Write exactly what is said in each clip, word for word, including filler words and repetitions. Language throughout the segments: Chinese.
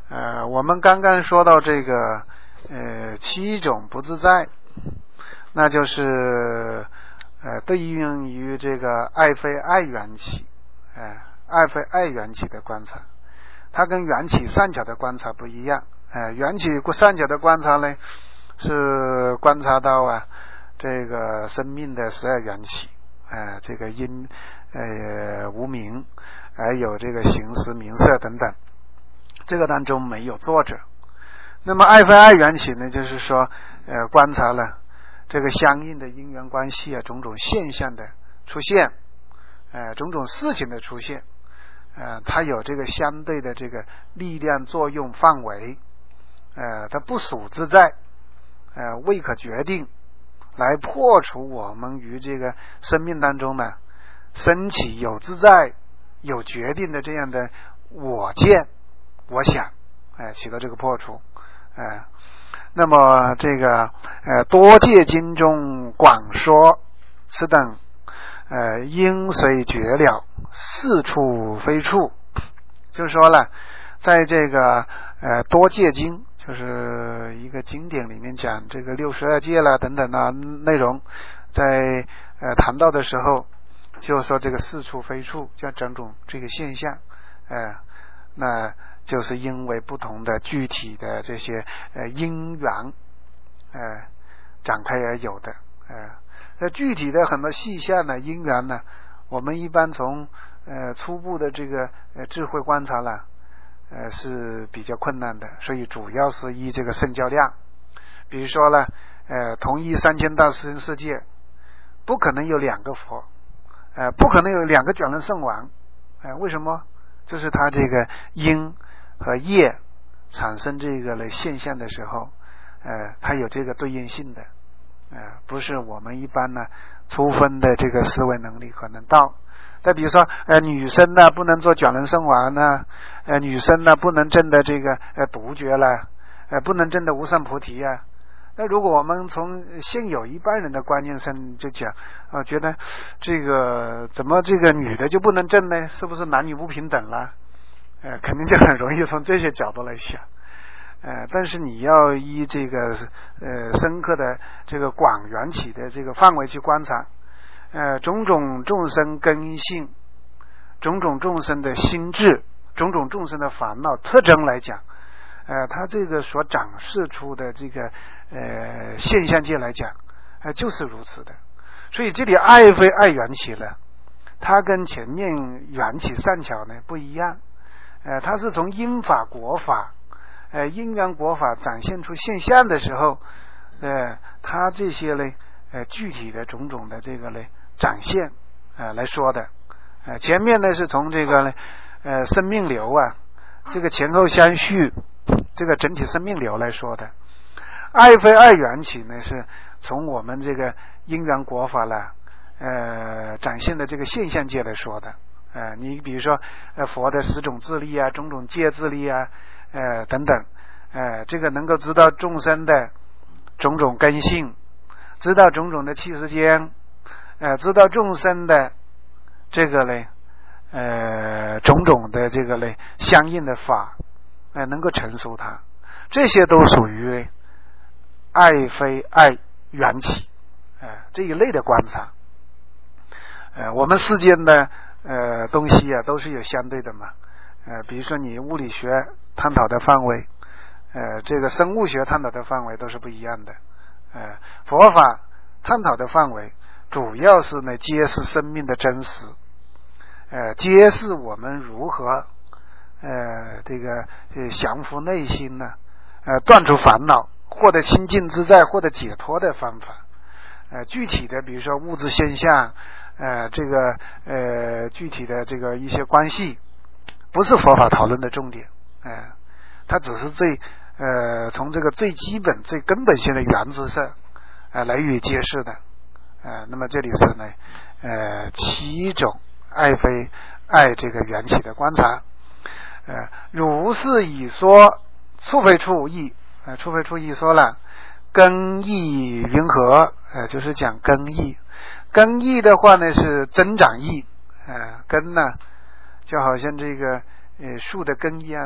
呃，我们刚刚说到这个呃七种不自在，那就是呃对应于这个爱非爱缘起，呃爱非爱缘起的观察，它跟缘起善巧的观察不一样。呃缘起善巧的观察呢，是观察到啊这个生命的十二缘起，呃这个因呃无明，还有这个形识名色等等，这个当中没有作者。那么爱非爱缘起呢，就是说呃观察了这个相应的因缘关系啊，种种现象的出现，呃种种事情的出现，呃它有这个相对的这个力量作用范围，呃它不属自在，呃未可决定，来破除我们于这个生命当中呢升起有自在有决定的这样的我见我想，呃起到这个破除。呃那么这个呃多界经中广说此等呃因随觉了，是处非处，就是说了在这个呃多界经，就是一个经典里面讲这个六十二界啦等等啊内容，在呃谈到的时候就说这个是处非处，叫种种这个现象，呃那就是因为不同的具体的这些呃因缘呃展开而有的。呃那具体的很多细项呢因缘呢，我们一般从呃初步的这个呃智慧观察了呃是比较困难的，所以主要是依这个圣教量。比如说呢呃同一三千大千世界不可能有两个佛，呃不可能有两个转轮圣王，呃为什么？就是它这个因和业产生这个的现象的时候，呃它有这个对应性的，呃不是我们一般呢初分的这个思维能力可能到。再比如说呃女生呢不能做转轮圣王呢，呃女生呢不能证的这个呃独觉了，呃不能证的无上菩提啊。那如果我们从现有一般人的观念上就讲啊、呃，觉得这个怎么这个女的就不能证呢？是不是男女不平等了？呃肯定就很容易从这些角度来想。呃但是你要依这个呃深刻的这个广缘起的这个范围去观察，呃种种众生根性，种种众生的心智，种种众生的烦恼特征来讲，呃它这个所展示出的这个呃现象界来讲，呃就是如此的。所以这里爱非爱缘起了，它跟前面缘起善巧呢不一样，呃它是从因法果法，呃因缘果法展现出现象的时候，呃它这些呢呃具体的种种的这个呢展现呃来说的。呃前面呢是从这个呢呃生命流啊，这个前后相续，这个整体生命流来说的。爱非爱缘起呢是从我们这个因缘果法了呃展现的这个现象界来说的。呃你比如说呃佛的十种自力啊，种种界自力啊，呃等等，呃这个能够知道众生的种种根性，知道种种的气世间，呃知道众生的这个呢呃种种的这个呢相应的法，呃能够成熟它，这些都属于爱非爱缘起，呃这一类的观察。呃我们世间的呃东西啊都是有相对的嘛，呃比如说你物理学探讨的范围，呃这个生物学探讨的范围都是不一样的。呃佛法探讨的范围主要是呢揭示生命的真实，呃揭示我们如何呃这个呃降服内心呢，呃断除烦恼，获得清净自在，获得解脱的方法。呃具体的比如说物质现象，呃这个呃具体的这个一些关系不是佛法讨论的重点，呃它只是最呃从这个最基本最根本性的原则上呃来予以揭示的。呃那么这里是呢呃七种爱非爱这个缘起的观察。呃如是已说，处非处义，呃处非处义说了根义云何，呃就是讲根义。根义的话呢是增长义，呃根呢就好像这个呃树的根一样的，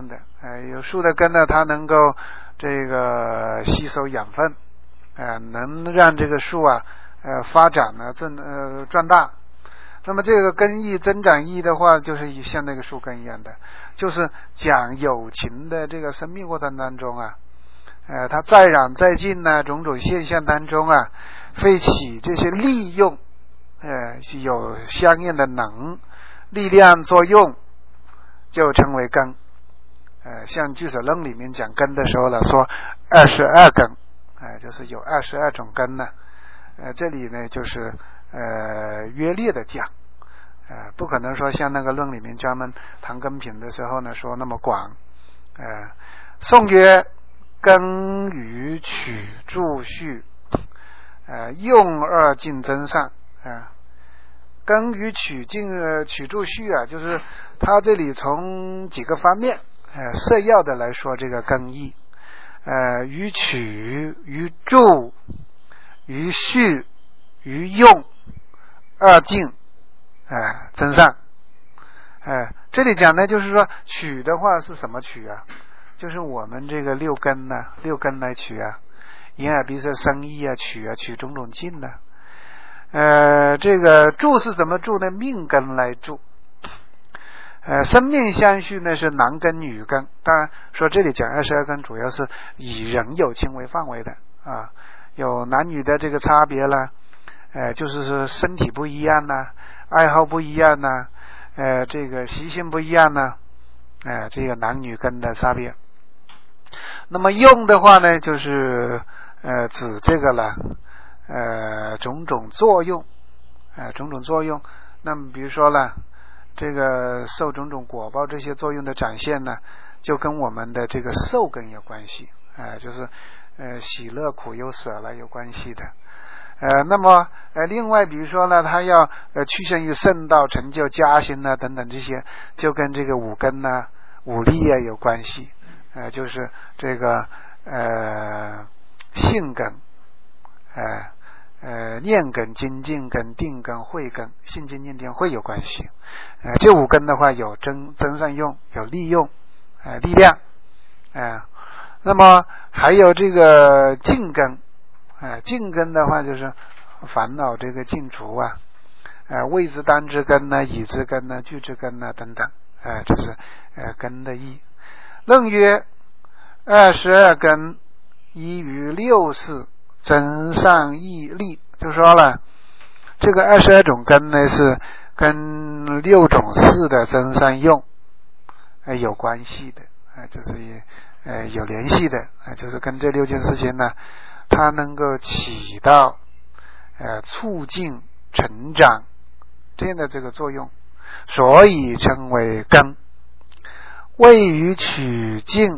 呃，有树的根呢，它能够这个吸收养分，呃，能让这个树啊，呃，发展呢，增呃壮大。那么这个根义增长义的话，就是像那个树根一样的，就是讲有情的这个生命过程当中啊，呃，它在染在净呢，种种现象当中啊，会起这些利用，呃，有相应的能力量作用，就称为根。呃，像《俱舍论》里面讲根的时候呢，说二十二根，呃，就是有二十二种根呢。呃，这里呢就是呃约略的讲，呃，不可能说像那个论里面专门谈根品的时候呢说那么广。呃，宋曰：根与取助序，呃，用二尽增上。啊，根与取尽呃取助序啊，就是他这里从几个方面呃设要的来说这个根义，呃，与取与助于序于用二尽呃增上。呃这里讲的就是说取的话是什么取啊？就是我们这个六根呢、啊，六根来取啊，眼耳鼻舌身意啊，取啊取种种尽呢、啊。呃这个助是什么助呢？命根来助。呃生命相续呢是男根女根，当然说这里讲二十二根主要是以人有情为范围的啊，有男女的这个差别啦，呃就是说身体不一样啦，爱好不一样啦，呃这个习性不一样啦，呃这个男女根的差别。那么用的话呢，就是呃指这个了呃种种作用，呃种种作用。那么比如说呢，这个受种种果报这些作用的展现呢，就跟我们的这个受根有关系，呃就是呃喜乐苦忧舍了有关系的。呃那么呃另外比如说呢，他要呃趋向于圣道成就加行呢等等，这些就跟这个五根呢五力啊有关系，呃就是这个呃性根，呃呃念根、精进根、定根、慧根，信精念定慧有关系。呃这五根的话有增增上用，有利用，呃力量，呃那么还有这个净根，呃净根的话就是烦恼这个净除啊，呃位之单之根呢、已之根呢、具之根呢等等，呃这是呃根的义。论曰：二十二根依于六事增上益力，就说了这个二十二种根呢是跟六种事的增上用、呃、有关系的，呃、就是也呃有联系的，呃、就是跟这六件事情呢，它能够起到呃促进成长这样的这个作用，所以称为根。位于取尽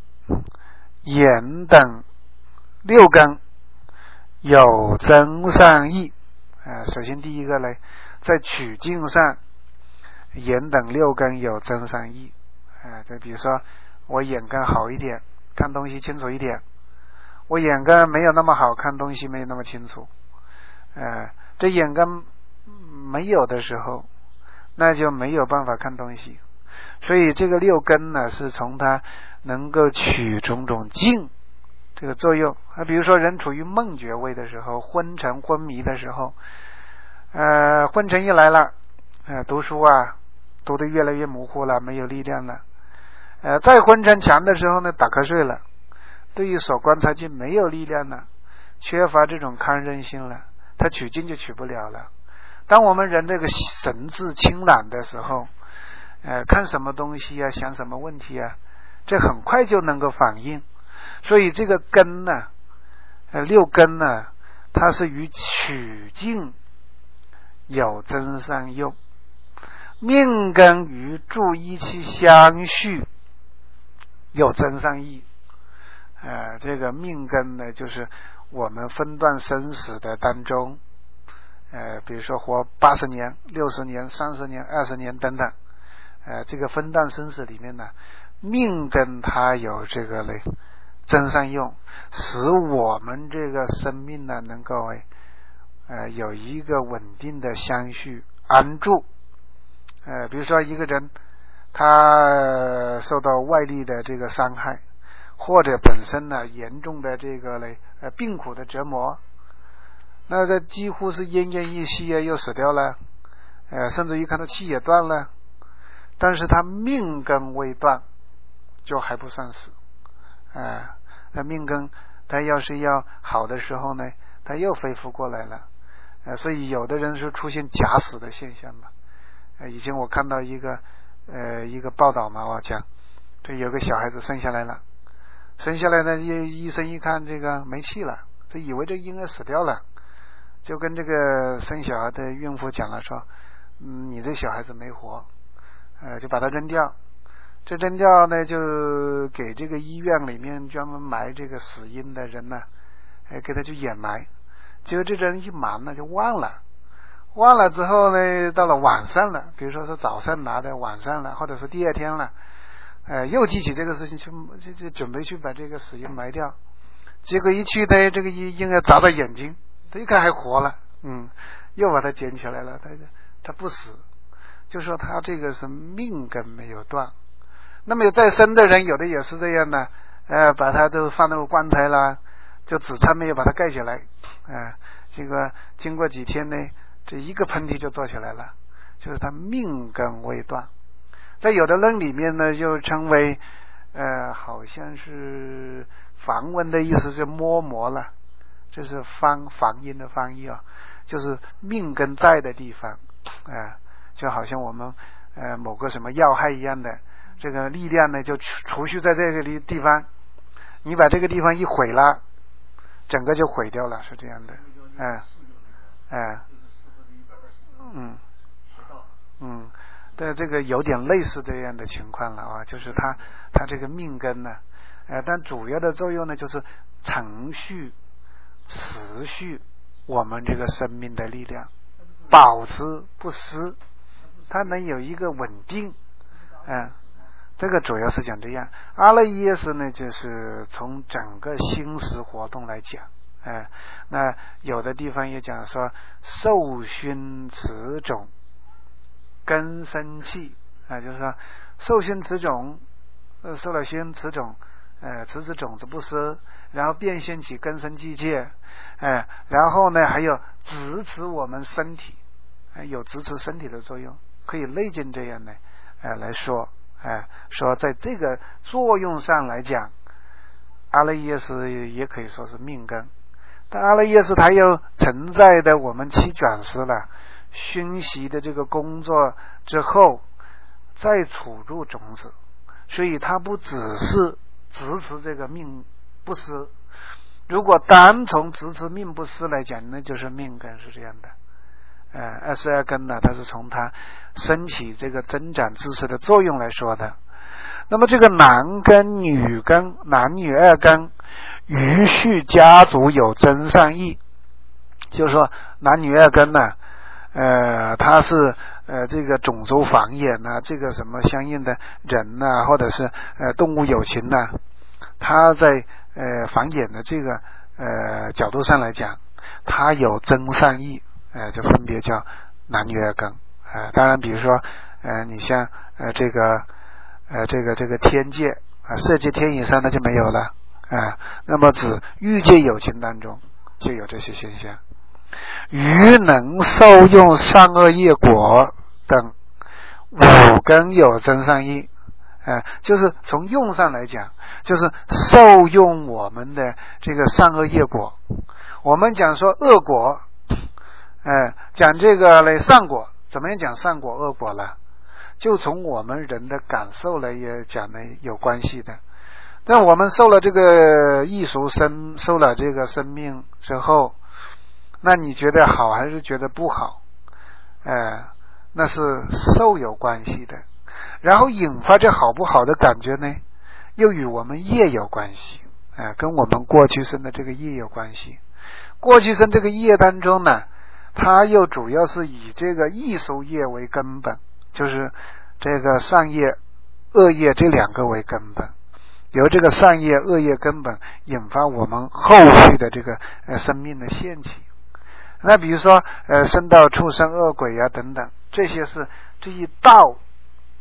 眼等六根有增上益。呃首先第一个呢，在取尽上眼等六根有增上益。呃就比如说我眼根好一点，看东西清楚一点，我眼根没有那么好，看东西没有那么清楚。呃这眼根没有的时候，那就没有办法看东西。所以这个六根呢，是从它能够取种种尽这个作用。啊，比如说人处于梦觉位的时候，昏沉昏迷的时候，呃，昏沉一来了，呃，读书啊，读得越来越模糊了，没有力量了。呃，再昏沉强的时候呢，打瞌睡了，对于所观察境没有力量了，缺乏这种抗韧性了，他取尽就取不了了。当我们人这个神志清朗的时候，呃，看什么东西啊，想什么问题啊，这很快就能够反应。所以这个根呢，呃，六根呢，它是与取尽有增上用。命根与助一气相续有增上益。呃，这个命根呢，就是我们分段生死的当中，呃，比如说活八十年、六十年、三十年、二十年等等。呃，这个分段生死里面呢，命根它有这个嘞增上用，使我们这个生命呢能够呃有一个稳定的相续安住。呃，比如说一个人他受到外力的这个伤害，或者本身呢严重的这个嘞呃病苦的折磨，那这几乎是奄奄一息啊，又死掉了，呃，甚至于看到气也断了，但是他命根未断，就还不算死，啊、呃，那命根他要是要好的时候呢，他又恢复过来了，呃，所以有的人是出现假死的现象嘛，呃，以前我看到一个呃一个报道嘛，我讲，这有个小孩子生下来了，生下来呢，医医生一看这个没气了，就以为这婴儿死掉了。就跟这个生小孩的孕妇讲了说，嗯，你这小孩子没活，呃，就把他扔掉。这扔掉呢，就给这个医院里面专门埋这个死婴的人呢，哎，给他去掩埋。结果这人一忙呢，就忘了，忘了之后呢，到了晚上了，比如说是早上拿的，晚上了，或者是第二天了，呃，又记起这个事情，去就就准备去把这个死婴埋掉。结果一去呢，这个婴婴儿眨到眼睛。他一看还活了，嗯，又把他捡起来了，他他不死，就说他这个是命根没有断。那么有再生的人，有的也是这样的，呃，把他都放到棺材了，就纸舱没有把它盖起来，啊、呃，这个经过几天呢，这一个喷嚏就做起来了，就是他命根未断。在有的人里面呢，就称为呃，好像是梵文的意思是摸魔了。这是方梵音的翻译啊，就是命根在的地方，啊、呃，就好像我们呃某个什么要害一样的，这个力量呢就储蓄在这个地地方，你把这个地方一毁了，整个就毁掉了，是这样的，哎、呃，哎、呃，嗯，嗯，对，这个有点类似这样的情况了啊，就是他他这个命根呢，呃，但主要的作用呢就是程序。持续我们这个生命的力量，保持不失，它能有一个稳定，嗯，这个主要是讲这样。阿赖耶识呢，就是从整个心识活动来讲，哎、嗯，那有的地方也讲说，受熏持种，根生气，啊，就是说受熏持种，呃，受了熏持种。呃，持此种子不失，然后变现起根生季界，呃，然后呢还有支持我们身体，呃、有支持身体的作用，可以类近这样的呃来说，呃，说在这个作用上来讲，阿赖耶识也可以说是命根，但阿赖耶识它又存在的我们七转识了，熏习的这个工作之后，再储入种子，所以它不只是支持这个命不失，如果单从支持命不失来讲，那就是命根是这样的。呃，二十二根呢，它是从它升起这个增长知识的作用来说的。那么这个男根、女根、男女二根，余序家族有增上义，就是说男女二根呢，呃，它是呃这个种族繁衍啊，这个什么相应的人呐、啊，或者是呃动物有情呐、啊，它在呃繁衍的这个呃角度上来讲，它有增上义，呃就分别叫男女二根。呃当然比如说呃你像呃这个呃这个这个天界啊、呃、色界天以上那就没有了啊、呃、那么指欲界有情当中就有这些现象。余能受用善恶业果等五根有增上义，呃，就是从用上来讲，就是受用我们的这个善恶业果。我们讲说恶果，呃，讲这个嘞善果，怎么样讲善果恶果了？就从我们人的感受来也讲的有关系的。但我们受了这个异熟生，受了这个生命之后，那你觉得好还是觉得不好？呃，那是受有关系的。然后引发这好不好的感觉呢，又与我们业有关系，呃，跟我们过去生的这个业有关系。过去生这个业当中呢，它又主要是以这个异熟业为根本，就是这个善业、恶业这两个为根本。由这个善业、恶业根本引发我们后续的这个呃生命的现起。那比如说呃生到畜生、恶鬼啊等等，这些是这一道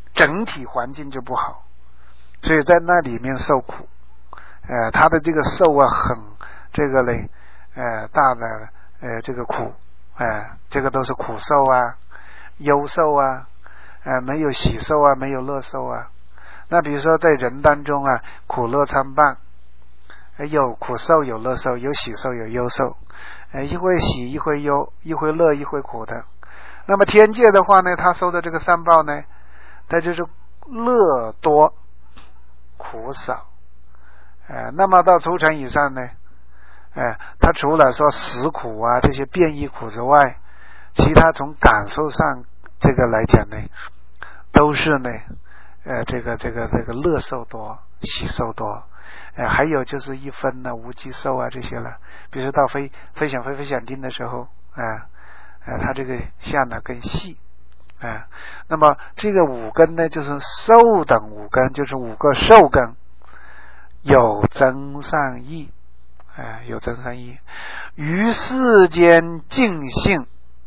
整体环境就不好，所以在那里面受苦。呃，他的这个受啊，很这个嘞，呃，大的呃这个苦，呃，这个都是苦受啊，忧受啊，呃，没有喜受啊，没有乐受啊。那比如说在人当中啊，苦乐参半，有苦受，有乐受，有喜受，有忧受，呃，一会喜，一会忧，一会乐，一会苦的。那么天界的话呢，他受的这个三报呢，它就是乐多，苦少。呃，那么到初禅以上呢，呃，他除了说死苦啊这些变异苦之外，其他从感受上这个来讲呢，都是呢，呃，这个这个这个乐受多，喜受多，呃，还有就是一分呢无记受啊这些了。比如到飞飞想飞飞想定的时候，啊、呃，呃，它这个相呢更细，啊、呃，那么这个五根呢，就是受等五根，就是五个受根。有增上义，哎、呃，有增上义，于世间净性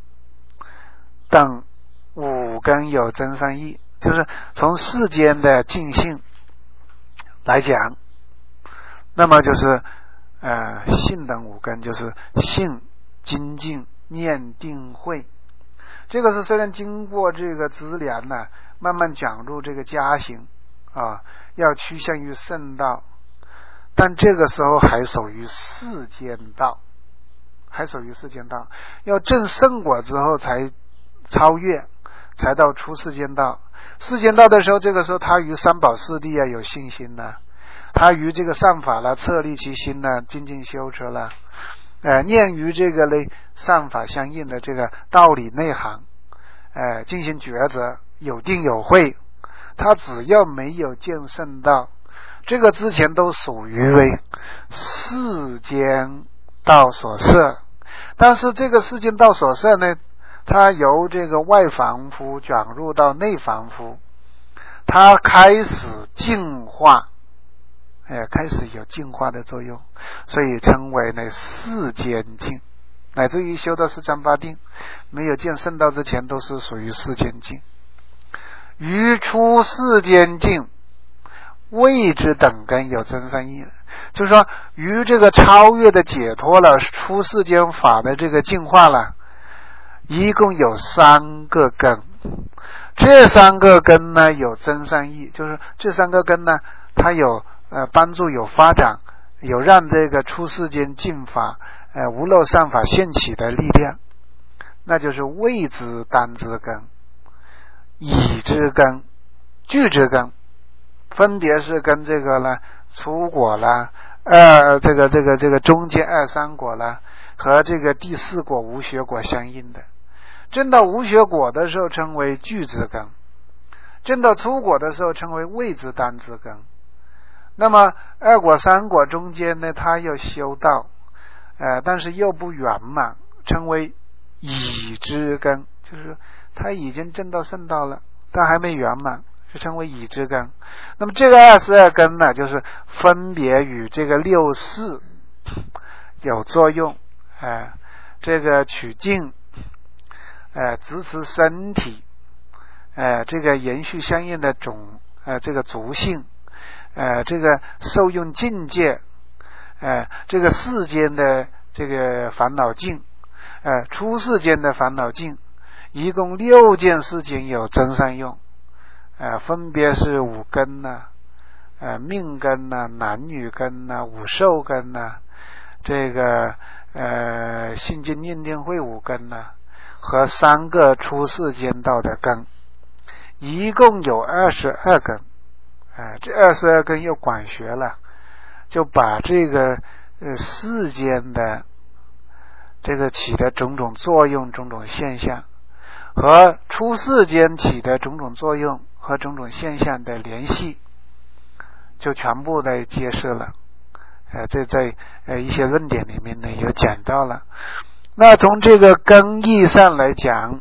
等五根有增上义，就是从世间的净性来讲，那么就是呃性等五根，就是性、精进、念、定、慧。这个是虽然经过这个资粮呢，慢慢讲入这个家行啊，要趋向于圣道。但这个时候还属于世间道，还属于世间道，要证圣果之后才超越，才到出世间道。世间道的时候，这个时候他于三宝四谛啊有信心呢、啊，他于这个善法了策立其心呢、啊，精进修持了，呃，念于这个类善法相应的这个道理内涵，呃，进行抉择，有定有慧。他只要没有见圣道，这个之前都属于为世间道所摄，但是这个世间道所摄呢，它由这个外凡夫转入到内凡夫，它开始净化，哎，开始有净化的作用，所以称为呢世间净，乃至于修到四禅八定，没有见圣道之前，都是属于世间净。于出世间净，谓之等根有增上义，就是说于这个超越的解脱了，出世间法的这个净化了，一共有三个根。这三个根呢有增上义，就是这三个根呢，它有呃帮助，有发展，有让这个出世间净法呃无漏善法现起的力量，那就是谓之当之根、已之根、具之根，分别是跟这个呢初果啦，二这个这个这个中间二三果啦，和这个第四果无学果相应的。证到无学果的时候称为具之根，证到初果的时候称为谓之当之根。那么二果三果中间呢，它又修道，呃，但是又不圆满，称为已之根，就是他已经证到圣道了，但还没圆满，就称为已之根。那么这个二十二根呢，就是分别与这个六识有作用，呃、这个取静，呃，支持身体，呃，这个延续相应的种，呃，这个族性，呃，这个受用境界，呃，这个世间的这个烦恼境，呃，出世间的烦恼境，一共六件事情有增上用，呃，分别是五根呐、啊，呃，命根呐、啊，男女根呐、啊，五受根呐、啊，这个呃，信经念定慧五根呐、啊。和三个出世间道的根，一共有二十二根，呃，这二十二根又管学了，就把这个呃世间的这个起的种种作用、种种现象，和出世间起的种种作用和种种现象的联系，就全部的揭示了。呃，这在呃一些论点里面呢有讲到了。那从这个根义上来讲，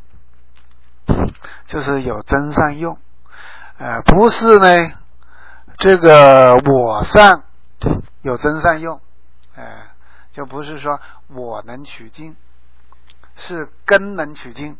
就是有增上用，呃，不是呢这个我上有增上用，呃，就不是说我能取经，是根能取经，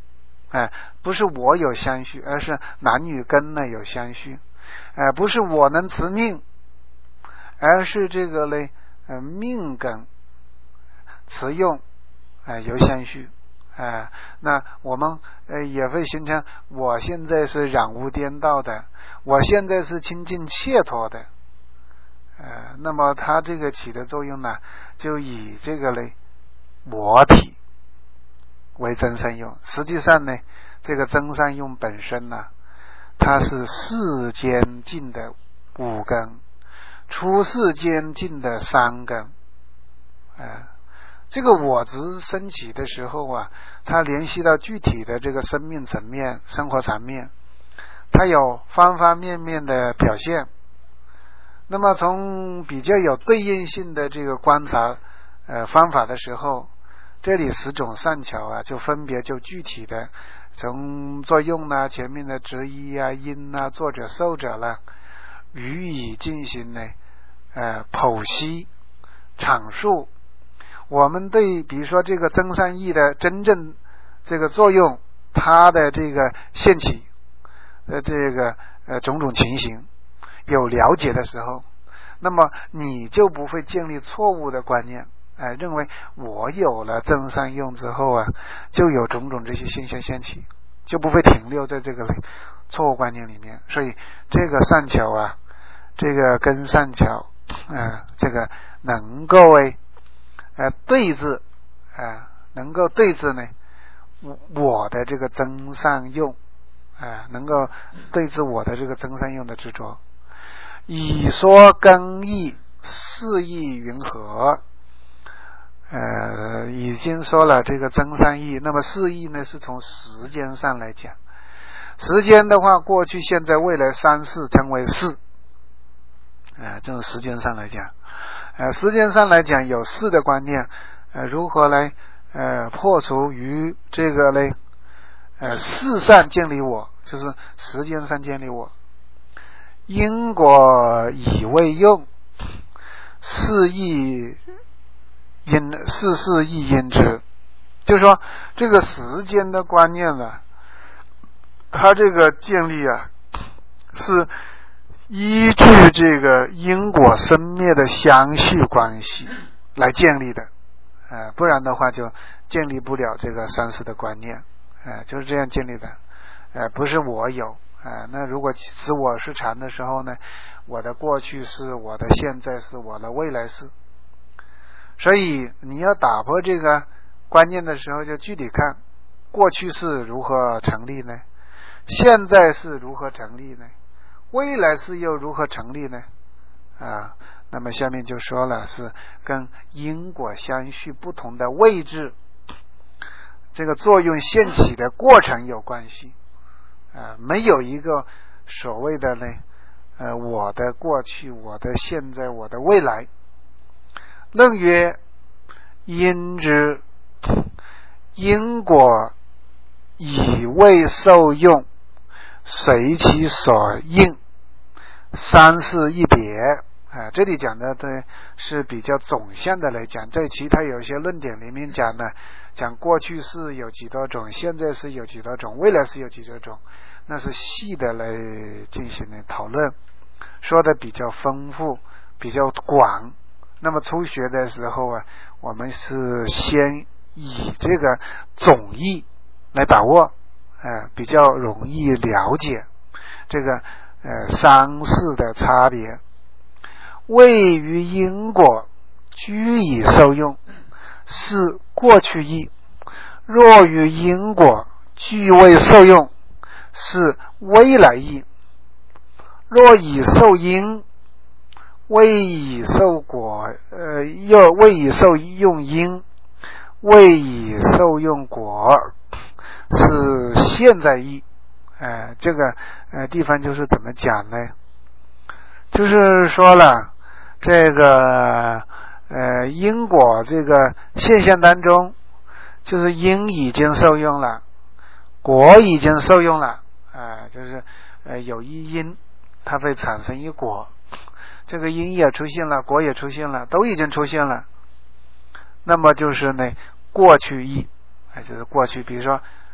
哎，不是我有相续，而是男女根呢有相续，哎，不是我能持命，而是这个呢，呃，命根持用，哎，有相续，哎，那我们呃也会形成，我现在是染污颠倒的，我现在是清净切脱的，呃，那么它这个起的作用呢，就以这个呢我体为真善用。实际上呢，这个真善用本身呢，它是世间尽的五根，出世间尽的三根。呃，这个我执升起的时候啊，它联系到具体的这个生命层面、生活层面，它有方方面面的表现。那么从比较有对应性的这个观察呃方法的时候，这里十种善巧啊，就分别就具体的从作用啊、前面的执一啊、因啊、作者、受者了，予以进行呢呃剖析阐述。我们对比如说这个真善意的真正这个作用，它的这个现起的这个呃种种情形有了解的时候，那么你就不会建立错误的观念，哎、呃，认为我有了真善用之后啊，就有种种这些现象现起，就不会停留在这个错误观念里面。所以这个善巧啊，这个跟善巧，呃，这个能够哎，呃，对治，呃，能够对治呢，我的这个真善用，呃，能够对治我的这个真善用的执着。以说根义，事义云何？呃，已经说了这个真善义，那么事义呢，是从时间上来讲。时间的话，过去、现在、未来三世称为事，呃，这种时间上来讲，呃，时间上来讲有事的观念，呃，如何来呃破除于这个呢？呃，事上建立我，就是时间上建立我。因果以为用，事亦因事事亦因之，就是说这个时间的观念呢，它这个建立啊，是依据这个因果生灭的相续关系来建立的，呃，不然的话就建立不了这个三世的观念，呃，就是这样建立的，呃，不是我有。呃，那如果指我是禅的时候呢，我的过去是，我的现在是，我的未来是。所以你要打破这个观念的时候，就具体看过去是如何成立呢？现在是如何成立呢？未来是又如何成立呢？啊，那么下面就说了，是跟因果相续不同的位置，这个作用现起的过程有关系。呃，没有一个所谓的呢，呃，我的过去、我的现在、我的未来。论曰：因之，因果以为受用，随其所应，三世一别。啊、呃，这里讲的这是比较总项的来讲，在其他有些论点里面讲呢，讲过去式有几多种，现在式有几多种，未来式有几多种，那是细的来进行的讨论，说的比较丰富，比较广。那么初学的时候啊，我们是先以这个总义来把握，呃，比较容易了解这个呃三世的差别。位于因果居以受用，是过去义；若于因果居未受用，是未来义。若以受因，未以受果，呃，又未以受用因，未以受用果，是现在义。呃，这个呃地方就是怎么讲呢？就是说了。这个呃因果这个现象当中，就是因已经受用了，果已经受用了，呃就是呃有一因，它会产生一果，这个因也出现了，果也出现了，都已经出现了。那么就是呢过去义，哎就是过去，比如说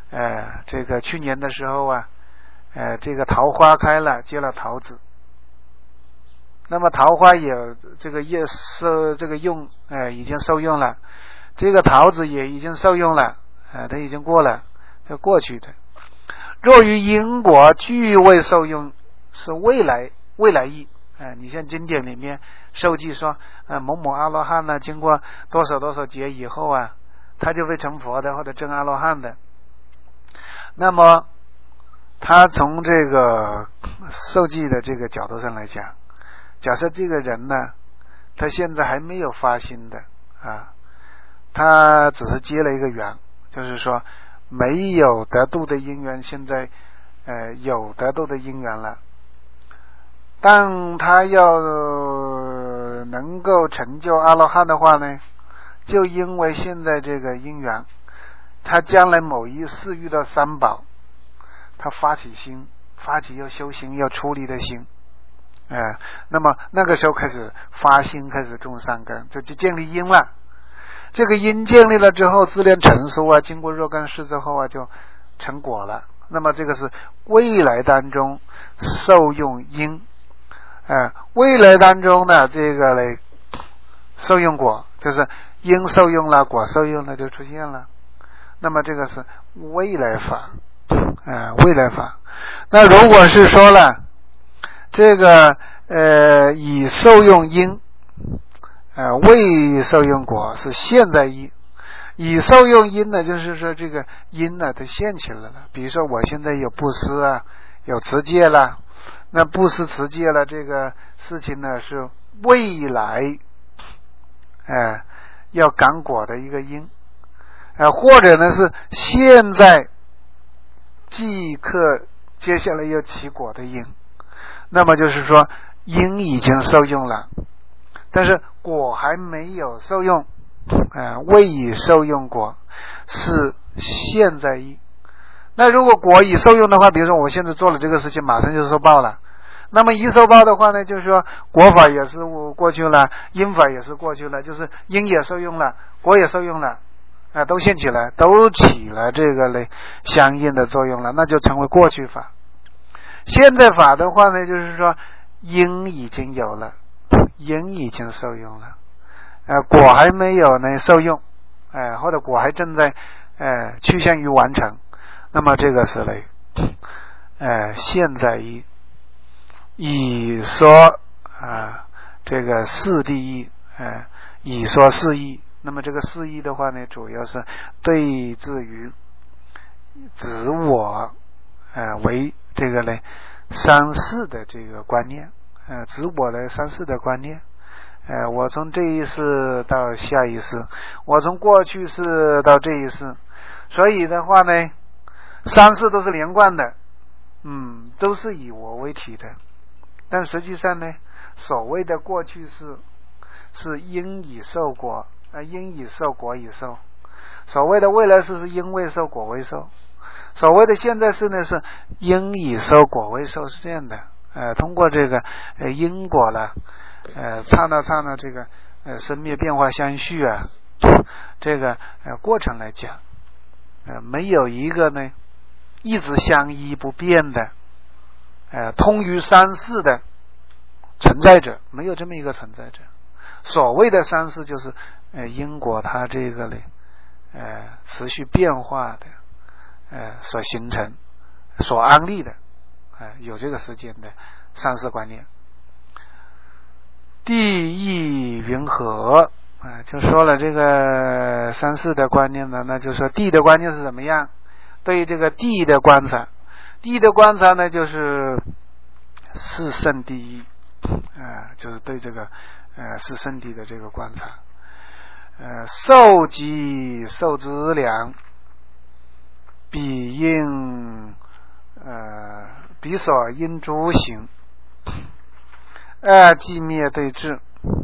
呃，这个去年的时候啊，呃，这个桃花开了，结了桃子。那么桃花也这个也受这个用，呃，已经受用了，这个桃子也已经受用了，呃，它已经过了，它过去的。若于因果俱未受用，是未来未来义。呃，你像经典里面受记说，呃，某某阿罗汉呢，经过多少多少劫以后啊，他就会成佛的或者证阿罗汉的。那么他从这个受记的这个角度上来讲，假设这个人呢，他现在还没有发心的啊，他只是结了一个缘，就是说没有得度的因缘，现在呃有得度的因缘了。当他要能够成就阿罗汉的话呢，就因为现在这个因缘，他将来某一世遇到三宝，他发起心，发起要修行要出离的心，哎、呃，那么那个时候开始发心，开始种善根，这就建立因了。这个因建立了之后，自然成熟啊，经过若干世之后啊，就成果了。那么这个是未来当中受用因。呃，未来当中呢，这个嘞受用果，就是因受用了，果受用了就出现了。那么这个是未来法，呃，未来法。那如果是说了这个呃以受用因，呃未受用果是现在因。以受用因呢，就是说这个因呢它现起来了。比如说我现在有布施啊，有持戒啦。那布施持戒了，这个事情呢是未来，呃，要感果的一个因，呃，或者呢是现在即刻接下来要起果的因。那么就是说因已经受用了，但是果还没有受用，呃，未已受用果是现在因。那如果果已受用的话，比如说我现在做了这个事情，马上就受报了。那么一受报的话呢，就是说果法也是过去了，因法也是过去了，就是因也受用了，果也受用了，啊、呃，都现起来，都起了这个嘞相应的作用了，那就成为过去法。现在法的话呢，就是说因已经有了，因已经受用了，呃，果还没有呢受用，呃，或者果还正在呃趋向于完成。那么这个是嘞，呃，现在一以说啊、呃，这个四谛义，呃，以说四义。那么这个四义的话呢，主要是对治于自我，呃，为这个呢三世的这个观念，呃，自我的三世的观念。呃，我从这一世到下一世，我从过去世到这一世，所以的话呢。三世都是连贯的，嗯，都是以我为体的。但实际上呢，所谓的过去世是因以受果，呃，因以受果以受；所谓的未来世是因未受果为受；所谓的现在世呢是因以受果为受，是这样的。呃，通过这个呃因果了，呃，刹那刹那这个呃生灭变化相续啊，这个呃过程来讲，呃，没有一个呢。一直相依不变的，呃，通于三世的存在者，没有这么一个存在者。所谓的三世，就是呃因果它这个呢，呃持续变化的，呃所形成、所安立的，呃有这个时间的三世观念。地义云何？啊、呃，就说了这个三世的观念呢，那就说地的观念是怎么样？对于这个地的观察，地的观察呢，就是四圣地义，呃，就是对这个呃四圣地的这个观察，呃，受即受之良，彼应呃彼所应诸行，呃，即灭对治，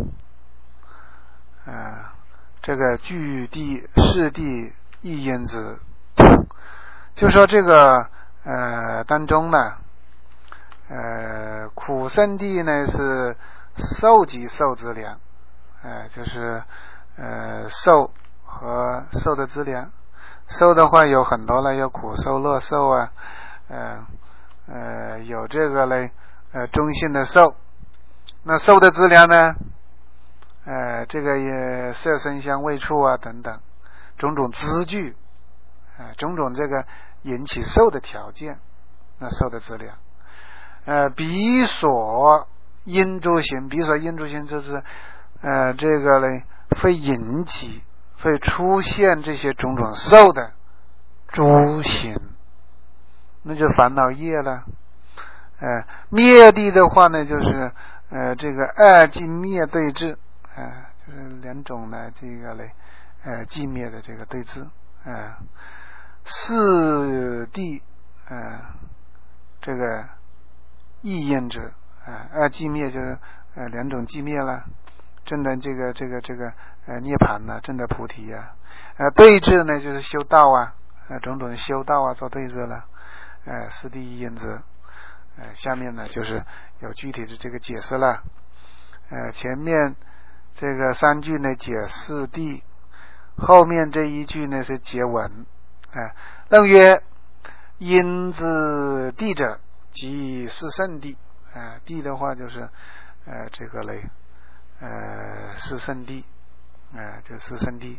呃，这个具地是地亦因之。就说这个呃当中呢，呃苦圣地呢是受即受之良，呃就是呃受和受的之良， 受的话有很多了，有苦受、乐受啊，呃呃有这个嘞，呃中性的受。那受的质量呢？呃，这个也色声香味触啊等等，种种资具，呃，种种这个引起受的条件，那受的质量。呃，比所因诸行，比所因诸行就是呃这个嘞会引起、会出现这些种种受的诸行，那就烦恼业了。呃，灭地的话呢，就是呃这个二尽灭对治。呃，就是两种呢，这个嘞，呃，寂灭的这个对峙，呃，四谛，呃，这个异应者，呃，二寂灭就是呃两种寂灭了，证的这个这个这个呃涅槃呢，证的菩提呀、啊，呃，对峙呢就是修道啊，呃，种种修道啊做对峙了，呃，四谛异应者，呃，下面呢就是有具体的这个解释了，呃，前面。这个三句呢解四谛，后面这一句呢是解文。哎，楞曰：因之谛者，即是圣谛。哎，谛的话就是呃这个嘞，呃是圣谛，哎，就是圣谛。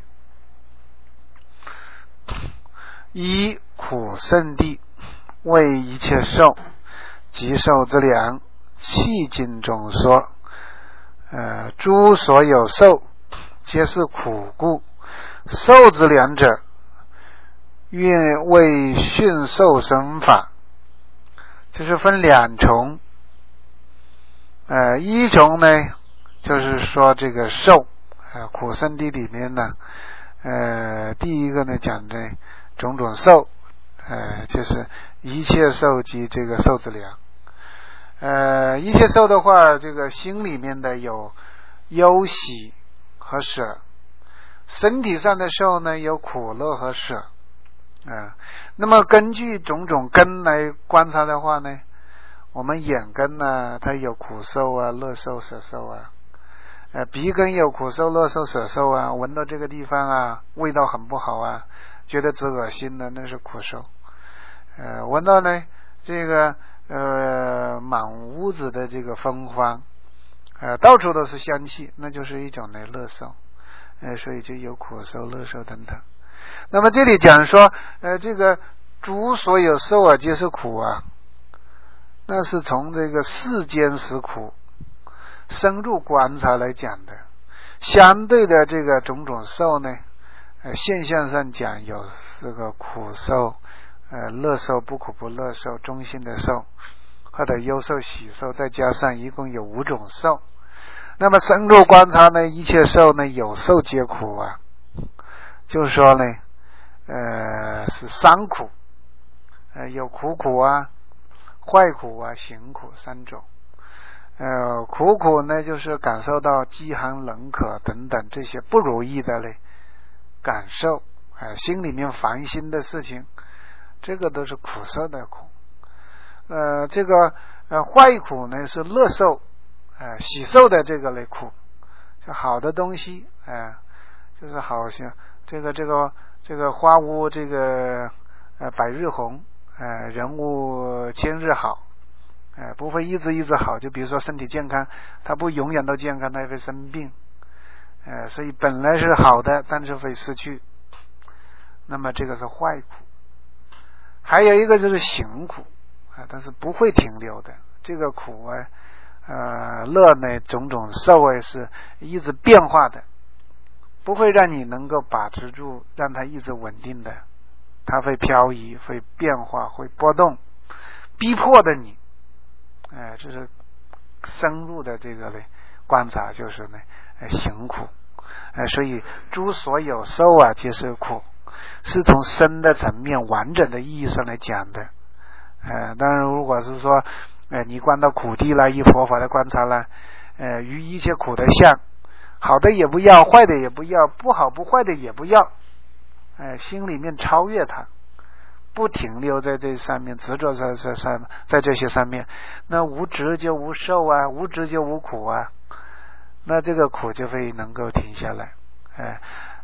一苦圣谛，为一切受，即受之良，契经中说。呃，诸所有受，皆是苦故。受之良者，愿为驯受生法，就是分两重。呃，一重呢，就是说这个受，呃，苦圣谛里面呢，呃，第一个呢讲的种种受，呃，就是一切受及这个受之良。呃，一切受的话，这个心里面的有忧喜和舍，身体上的受呢有苦乐和舍，啊、呃，那么根据种种根来观察的话呢，我们眼根呢，它有苦受啊、乐受、舍受啊，呃，鼻根有苦受、乐受、舍受啊，闻到这个地方啊，味道很不好啊，觉得直恶心的，那是苦受，呃，闻到呢这个。呃，满屋子的这个芬芳，呃，到处都是香气，那就是一种的乐受，呃，所以就有苦受、乐受等等。那么这里讲说，呃，这个诸所有受啊，皆是苦啊，那是从这个世间实苦深入观察来讲的。相对的这个种种受呢，呃，现象上讲有这个苦受。呃，乐受、不苦不乐受、中性的受，或者忧受、喜受，再加上一共有五种受。那么深入观察呢，一切受呢，有受皆苦啊，就是说呢，呃，是三苦，呃，有苦苦啊、坏苦啊、行苦三种。呃，苦苦呢，就是感受到饥寒冷渴等等这些不如意的嘞感受，呃，心里面烦心的事情。这个都是苦受的苦，呃，这个呃坏苦呢是乐受，呃喜受的这个类苦，就好的东西，呃，就是好像这个这个这个花无这个呃百日红，呃人无千日好，呃不会一直一直好，就比如说身体健康，它不永远都健康，它会生病，呃所以本来是好的，但是会失去，那么这个是坏苦。还有一个就是行苦啊，但是不会停留的。这个苦啊，呃，乐呢，种种受啊，是一直变化的，不会让你能够把持住，让它一直稳定的，它会漂移，会变化，会波动，逼迫的你，哎、呃，这是深入的这个嘞观察，就是呢，呃、行苦，呃，所以诸所有受啊，皆是苦。是从深的层面完整的意义上来讲的，呃，当然如果是说，呃，你观到苦谛了，依佛法的观察了，呃，于一切苦的相，好的也不要，坏的也不要，不好不坏的也不要，呃，心里面超越它，不停留在这上面，执着在在上，在这些上面，那无执就无受啊，无执就无苦啊，那这个苦就会能够停下来，呃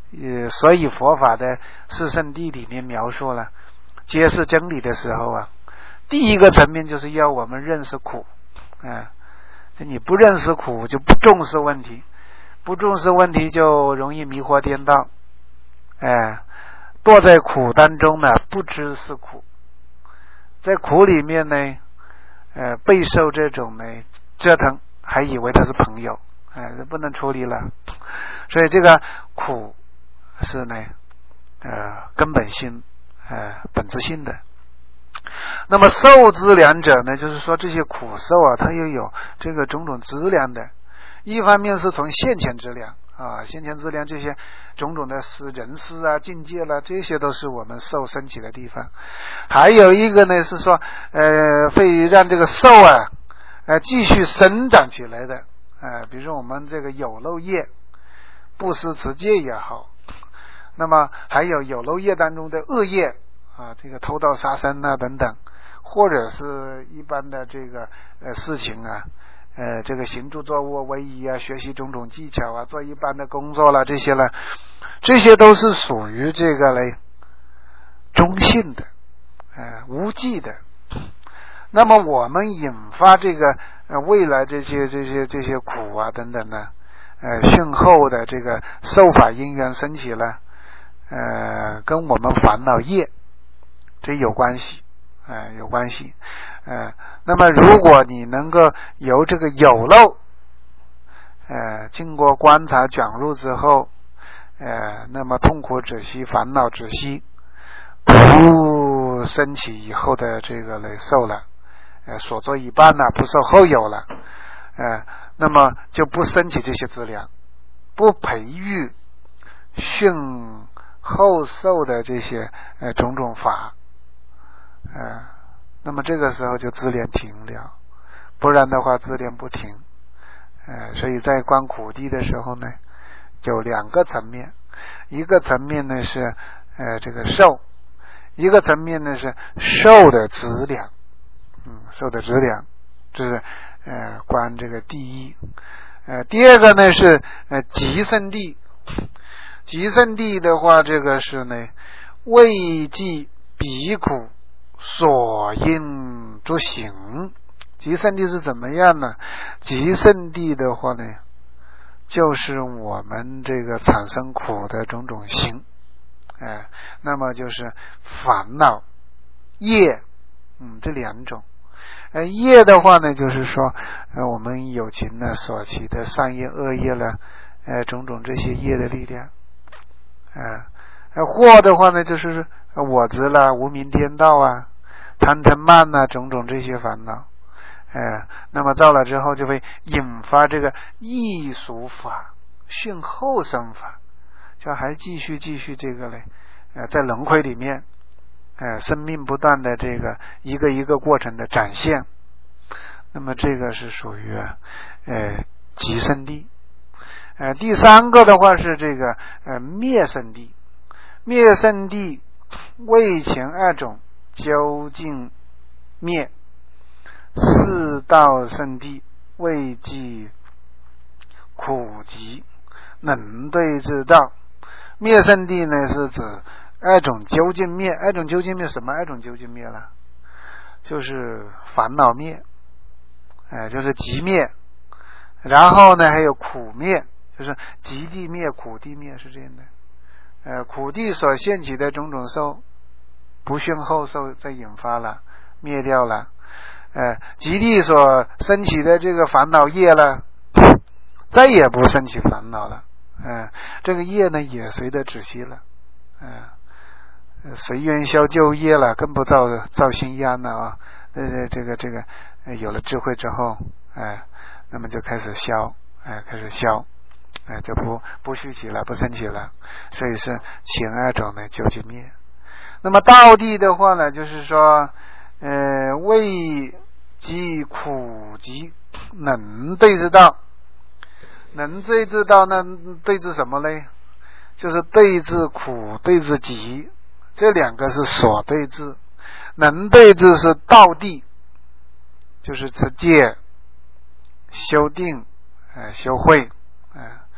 呃，所以佛法的四圣谛里面描述了揭示真理的时候啊，第一个层面就是要我们认识苦，嗯，就你不认识苦，就不重视问题，不重视问题就容易迷惑颠倒，哎，堕在苦当中呢，不知是苦，在苦里面呢，呃，备受这种呢折腾，还以为他是朋友，哎，不能处理了，所以这个苦是呢，呃，根本性，呃，本质性的。那么受资粮者呢，就是说这些苦受啊，它又有这个种种资粮的。一方面是从现前资粮啊，现前资粮这些种种的思人思啊、境界啦，这些都是我们受升起的地方。还有一个呢是说，呃，会让这个受啊，呃，继续生长起来的。呃，比如说我们这个有漏业，布施持戒也好，那么还有有漏业当中的恶业啊，这个偷盗杀生啊等等，或者是一般的这个呃事情啊，呃这个行住坐卧位移啊，学习种种技巧啊，做一般的工作啦，这些呢，这些都是属于这个嘞中性的，呃无记的。那么我们引发这个呃未来这些这些这些苦啊等等呢，呃训后的这个受法因缘升起了，呃跟我们烦恼业这有关系，呃有关系，呃那么如果你能够由这个有漏，呃经过观察转入之后，呃那么痛苦止息，烦恼止息，不升起以后的这个来受了，呃所做一半呢，不受后有了，呃那么就不升起这些资粮，不培育训后受的这些呃种种法，呃那么这个时候就资粮停了，不然的话资粮不停，呃所以在观苦谛的时候呢，有两个层面，一个层面呢是呃这个受，一个层面呢是受的资粮，嗯，受的资粮，这是呃观这个第一。呃，第二个呢是呃极胜谛，极胜谛的话，这个是呢未记彼苦所应作行。极胜谛是怎么样呢？极胜谛的话呢，就是我们这个产生苦的种种行，哎、呃，那么就是烦恼、业，嗯，这两种。呃，业的话呢，就是说，呃，我们有情呢所起的善业、恶业了，呃，种种这些业的力量，呃，呃，惑的话呢，就是我执啦、无明颠倒啊、贪嗔慢啊，种种这些烦恼，呃，那么造了之后，就会引发这个异熟法、训后生法，就还继续继续这个嘞，呃，在轮回里面。呃，生命不断的这个一个一个过程的展现，那么这个是属于呃极胜谛。呃，第三个的话是这个呃灭胜谛，灭胜谛为前二种究竟灭，四道胜谛为即苦集能对之道。灭胜谛呢是指二种究竟灭，二种究竟灭什么？二种究竟灭了，就是烦恼灭，哎、呃，就是集灭，然后呢还有苦灭，就是集地灭、苦地灭，是这样的。呃，苦地所现起的种种受，不训后受再引发了，灭掉了。呃，集地所升起的这个烦恼业了，再也不升起烦恼了。嗯、呃，这个业呢也随着止息了。嗯、呃，随缘消旧业了，更不造造新殃了啊。呃，这个这个、呃、有了智慧之后，哎、呃，那么就开始消，哎、呃，开始消，哎、呃，就不不续起了，不升起了。所以是前二种呢究竟灭。那么道谛的话呢，就是说，呃，为即苦集能对之道。能对治道呢？对治什么呢？就是对治苦，对治集，这两个是所对治。能对治是道谛，就是持戒、修定、呃、修慧。呃、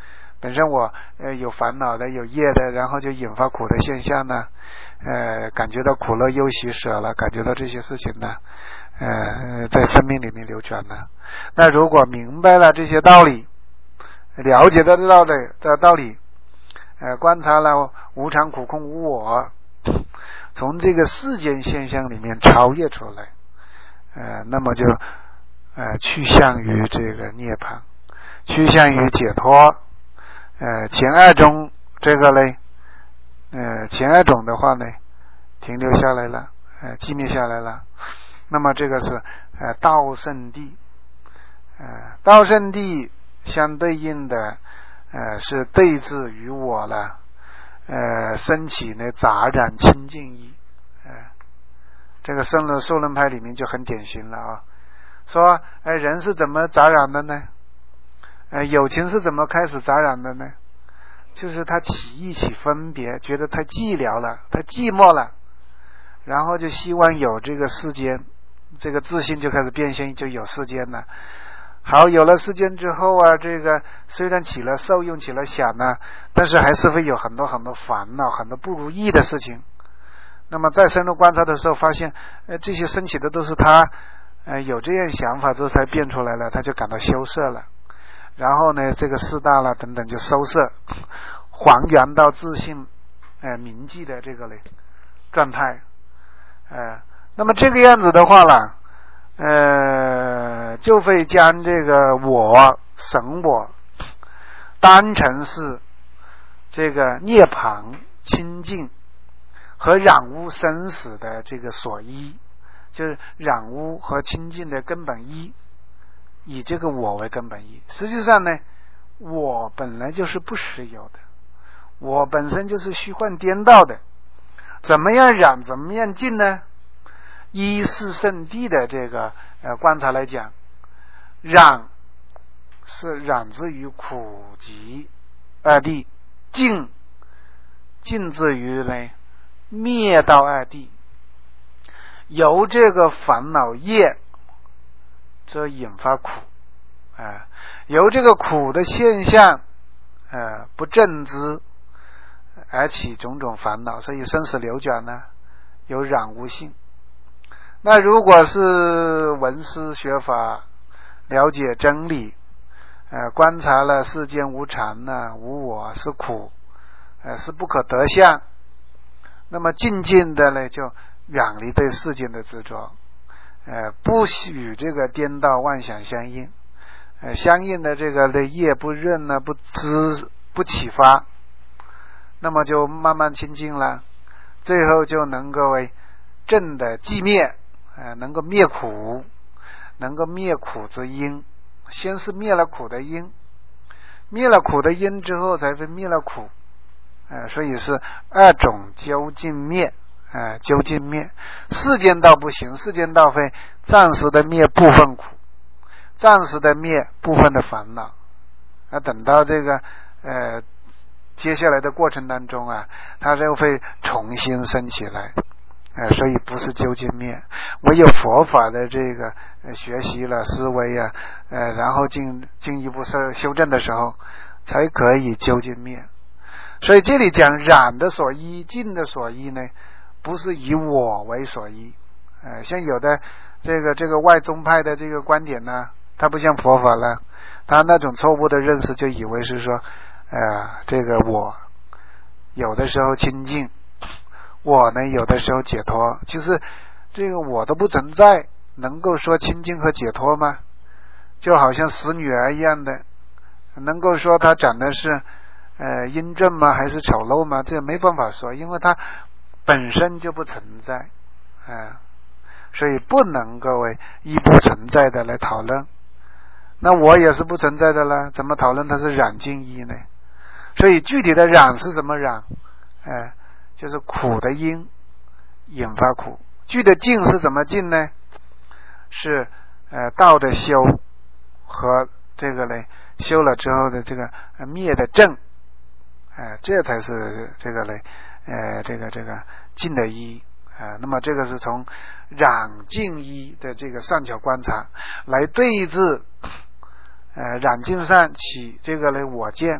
本身我呃有烦恼的有业的，然后就引发苦的现象呢，呃感觉到苦乐忧喜舍了，感觉到这些事情呢呃在生命里面流转了。那如果明白了这些道理，了解到这道理的道理，呃观察了无常苦空无我，从这个世间现象里面超越出来，呃那么就呃趋向于这个涅槃，趋向于解脱。呃前二种这个嘞呃前二种的话呢停留下来了，呃寂灭下来了。那么这个是呃道圣地，呃道圣地相对应的呃是对治于我了，呃升起呢杂染清净意。呃这个圣人受论派里面就很典型了啊，说呃人是怎么杂染的呢？呃友情是怎么开始杂染的呢？就是他起意起分别，觉得太寂寥了，太寂寞了，然后就希望有这个世间，这个自信就开始变现，就有世间了。好，有了世间之后啊，这个虽然起了受用，起了想呢，但是还是会有很多很多烦恼，很多不如意的事情。那么再深入观察的时候，发现呃这些升起的都是他呃有这样想法之后才变出来了，他就感到羞涩了。然后呢这个四大了等等就收摄，还原到自信呃铭记的这个嘞状态。呃那么这个样子的话了，呃就会将这个我神我当成是这个涅槃清净和染污生死的这个所依，就是染污和清净的根本依，以这个我为根本依。实际上呢，我本来就是不实有的，我本身就是虚幻颠倒的，怎么样染怎么样净呢？依四圣谛的这个呃观察来讲，染是染之于苦集二谛，净净之于呢灭道二谛。由这个烦恼业则引发苦，呃、由这个苦的现象呃不正知而起种种烦恼，所以生死流转呢有染污性。那如果是闻思学法，了解真理，呃观察了世间无常呢，无我是苦，呃是不可得相，那么静静的呢就远离对世间的执着，呃不与这个颠倒妄想相应，呃相应的这个的业不认呢，不知不启发，那么就慢慢清净了，最后就能够为正的寂灭，呃能够灭苦，能够灭苦之因。先是灭了苦的因，灭了苦的因之后才会灭了苦，呃所以是二种究竟灭，呃究竟灭。世间道不行，世间道会暂时的灭部分苦，暂时的灭部分的烦恼，那等到这个呃接下来的过程当中啊，它就会重新升起来，呃所以不是究竟灭。唯有佛法的这个、呃、学习了思维啊，呃然后进进一步修修正的时候，才可以究竟灭。所以这里讲染的所依，净的所依呢，不是以我为所依。呃像有的这个这个外宗派的这个观点呢，它不像佛法了，他那种错误的认识就以为是说呃这个我有的时候清净，我呢有的时候解脱。其实这个我都不存在，能够说清净和解脱吗？就好像死女儿一样的，能够说她长得是呃英俊吗还是丑陋吗？这没办法说，因为它本身就不存在，呃所以不能够为一不存在的来讨论。那我也是不存在的了，怎么讨论它是染净一呢？所以具体的染是什么染？呃就是苦的因引发苦。具的净是怎么净呢？是呃道的修和这个呢修了之后的这个灭的正，呃这才是这个呢呃这个这个净的一。呃那么这个是从染净一的这个上巧观察来对治呃染净上起这个呢我见，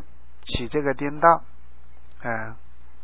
起这个颠倒，嗯、呃，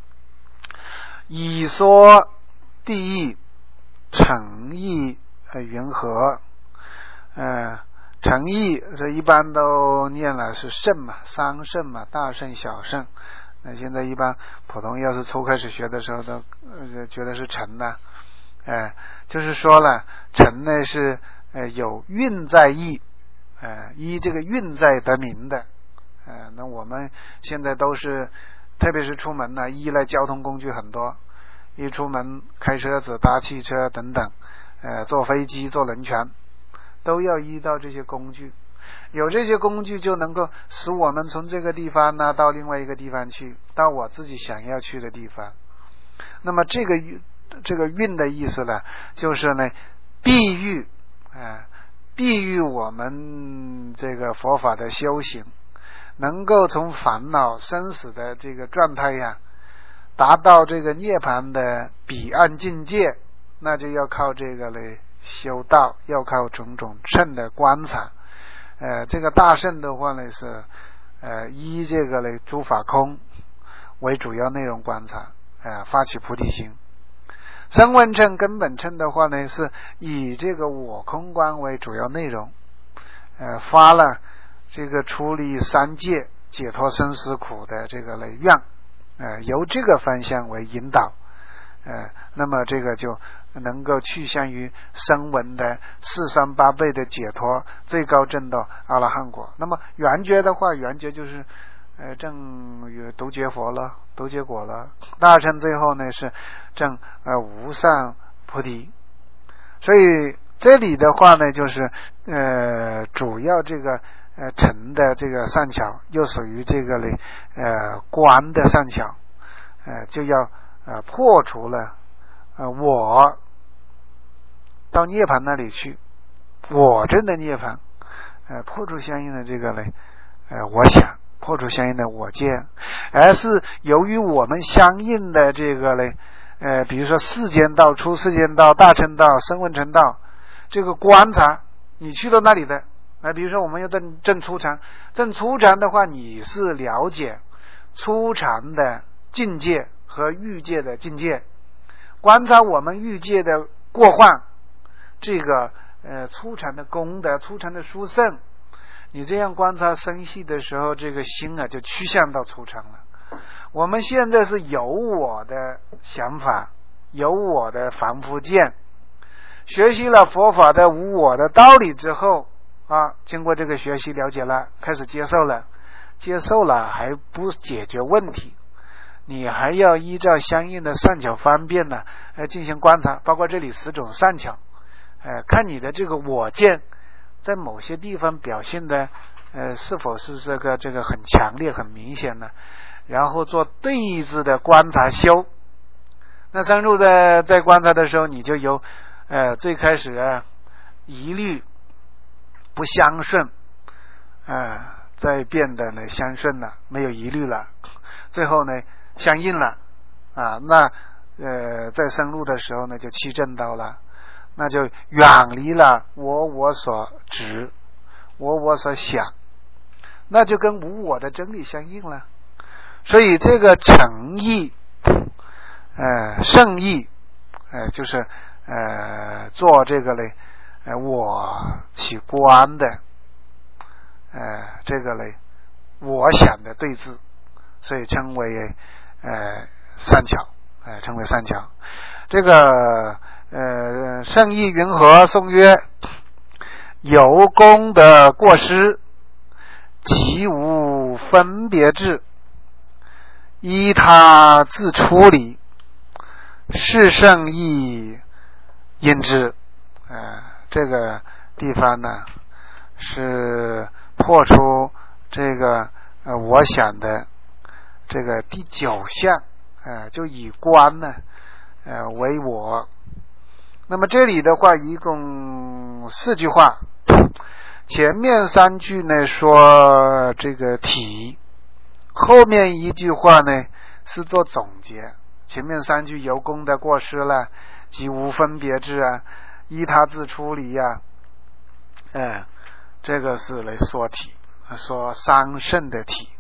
以说地义，诚意呃云和，呃，诚意这一般都念了是圣嘛，三圣嘛，大圣小圣。那现在一般普通要是初开始学的时候都呃觉得是诚呢，呃，就是说了诚呢是呃有运在意，呃依这个运在得名的，呃那我们现在都是特别是出门呢，依赖交通工具很多，一出门开车子搭汽车等等，呃坐飞机坐轮船都要依到这些工具，有这些工具就能够使我们从这个地方呢到另外一个地方去，到我自己想要去的地方。那么这个这个运的意思呢，就是呢避喻啊，避喻我们这个佛法的修行，能够从烦恼生死的这个状态呀，达到这个涅槃的彼岸境界，那就要靠这个嘞修道，要靠种种圣的观察。呃，这个大圣的话呢是呃依这个嘞诸法空为主要内容观察，呃发起菩提心。声闻乘根本乘的话呢是以这个我空观为主要内容，呃发了这个出离三界解脱生死苦的这个嘞愿，呃由这个方向为引导，呃那么这个就能够趋向于声闻的四三八倍的解脱，最高证到阿拉汉果。那么圆觉的话，圆觉就是呃证于独觉佛了，独觉果了。大乘最后呢是证呃无上菩提。所以这里的话呢就是呃主要这个呃成的这个善巧，又属于这个嘞呃观的善巧，呃就要呃破除了呃我到涅槃那里去，我真的涅槃，呃破除相应的这个嘞呃我想，破除相应的我见，而是由于我们相应的这个嘞呃比如说世间道、出世间道、大乘道、声闻乘道，这个观察你去到那里的，呃比如说我们要证证初禅，证初禅的话你是了解初禅的境界和欲界的境界，观察我们欲界的过患，这个呃初禅的功德、初禅的殊胜，你这样观察生细的时候，这个心啊就趋向到初禅了。我们现在是有我的想法，有我的凡夫见，学习了佛法的无我的道理之后啊，经过这个学习了解了，开始接受了，接受了还不解决问题，你还要依照相应的善巧方便呢来进行观察，包括这里十种善巧，呃，看你的这个我见在某些地方表现的呃是否是这个这个很强烈很明显呢，然后做对峙的观察修。那深入的在观察的时候，你就由呃最开始啊疑虑不相顺，呃再变得呢相顺了，没有疑虑了，最后呢相应了啊，那呃在深入的时候呢就七正道了，那就远离了我我所执，我我所想，那就跟无我的真理相应了。所以这个诚意呃圣意呃就是呃做这个嘞呃我起观的呃这个嘞我想的对峙，所以称为呃善巧，呃称为善巧。这个呃圣意云何颂曰：有功的过失，即无分别智，依他自处理，是圣意因之。呃这个地方呢是破除这个呃我想的这个第九项，呃就以观呢呃为我。那么这里的话一共四句话，前面三句呢说这个体，后面一句话呢是做总结。前面三句由功的过失了，即无分别智啊，依他自处理啊，哎，这个是来说体，说三圣的体。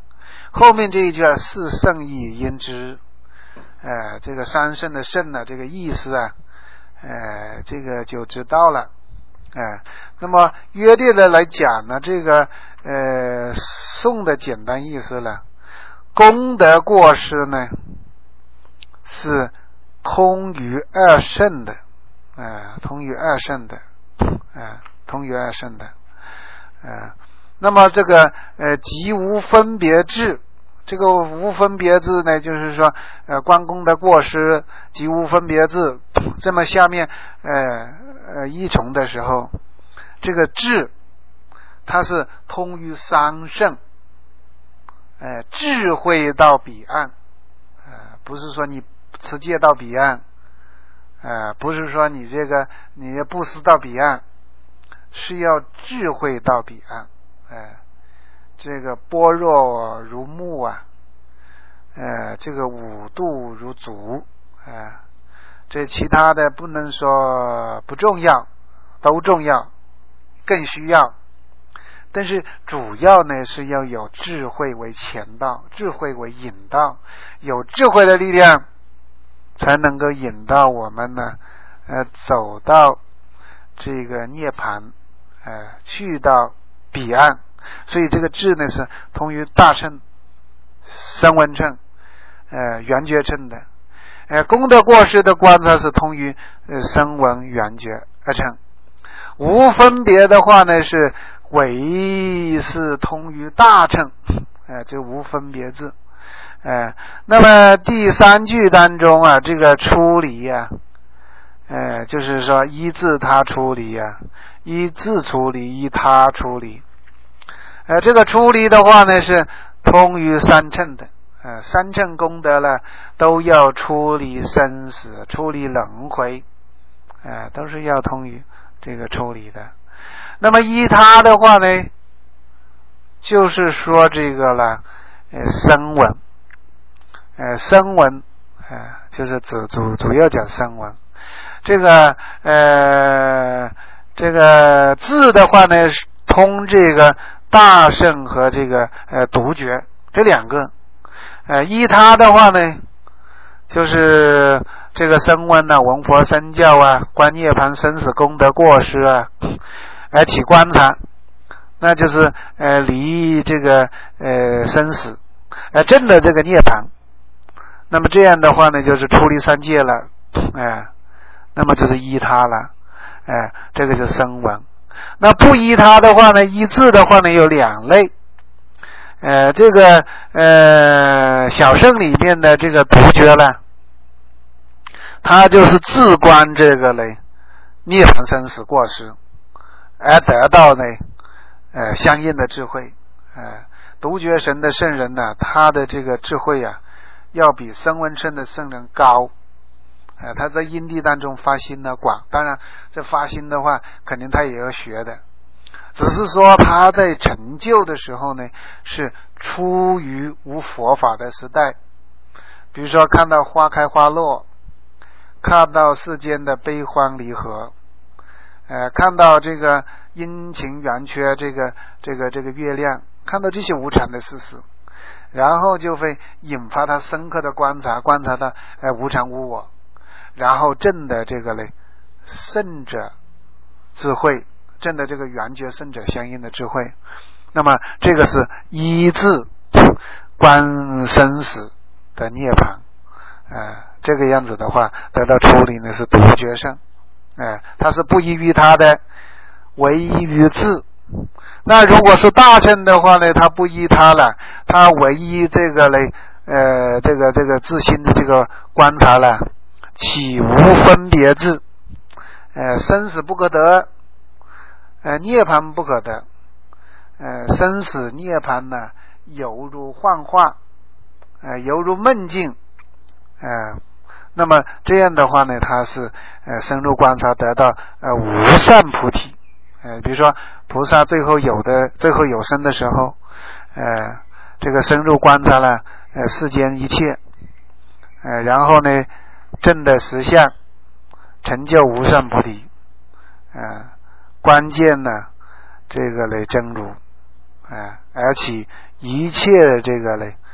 后面这一句啊，是圣意因之，呃，这个三圣的圣呢，这个意思啊，呃，这个就知道了，哎、呃，那么约略的来讲呢，这个呃颂的简单意思了，功德过失呢是通于二圣的，呃，通于二圣的，呃，通于二圣的，呃，那么这个呃即无分别智，这个无分别智呢，就是说呃关公的过失即无分别智，这么下面呃呃一重的时候，这个智它是通于三圣，呃智慧到彼岸，呃不是说你持戒到彼岸，呃不是说你这个你布施到彼岸，是要智慧到彼岸，呃这个般若如木啊，呃这个五度如足，呃这其他的不能说不重要，都重要，更需要，但是主要呢是要有智慧为前道，智慧为引导，有智慧的力量才能够引导我们呢呃走到这个涅槃，呃去到彼岸。所以这个智呢是通于大乘、声闻乘、呃缘觉乘的，呃功德过失的观察是通于呃声闻缘觉二乘。无分别的话呢是唯是通于大乘，呃这无分别智。呃那么第三句当中啊，这个出离啊，呃就是说依自他出离啊，依自出离，依他出离。呃，这个出离的话呢是通于三乘的，呃，三乘功德呢都要出离生死，出离轮回，呃，都是要通于这个出离的。那么依他的话呢，就是说这个了，呃，声闻，呃，声闻，呃，就是主主主要讲声闻。这个呃，这个字的话呢，通这个大乘和这个呃独觉这两个，呃依他的话呢，就是这个声闻呢、闻佛身教啊、观涅槃生死功德过失啊，而起观察，那就是呃离这个呃生死，呃证的这个涅槃。那么这样的话呢，就是出离三界了，哎、呃，那么就是依他了，哎、呃，这个就是声闻。那不依他的话呢，依自的话呢有两类，呃，这个呃小乘里面的这个独觉呢，他就是自观这个嘞涅槃生死过失，而得到呢呃相应的智慧，呃独觉神的圣人呢，他的这个智慧啊，要比声闻乘的圣人高。呃，他在因地当中发心呢广，当然这发心的话肯定他也要学的，只是说他在成就的时候呢是出于无佛法的时代，比如说看到花开花落，看到世间的悲欢离合，呃，看到这个阴晴圆缺，这个这个这个月亮，看到这些无常的事实，然后就会引发他深刻的观察，观察到呃无常无我，然后证的这个嘞圣者智慧，证的这个圆觉圣者相应的智慧。那么这个是依自观生死的涅槃，呃这个样子的话得到出离呢是独觉圣，呃它是不依于他的，唯依于自。那如果是大乘的话呢，他不依他了，他唯依这个嘞呃这个这个自心的这个观察了，起无分别智，呃生死不可得，呃涅槃不可得，呃生死涅槃呢犹如幻化，呃犹如梦境，呃那么这样的话呢，他是呃深入观察得到呃无上菩提，呃比如说菩萨最后有的最后有生的时候，呃这个深入观察了呃世间一切，呃然后呢证的实相，成就无上菩提，呃关键呢这个嘞真如，呃而且一切的这个嘞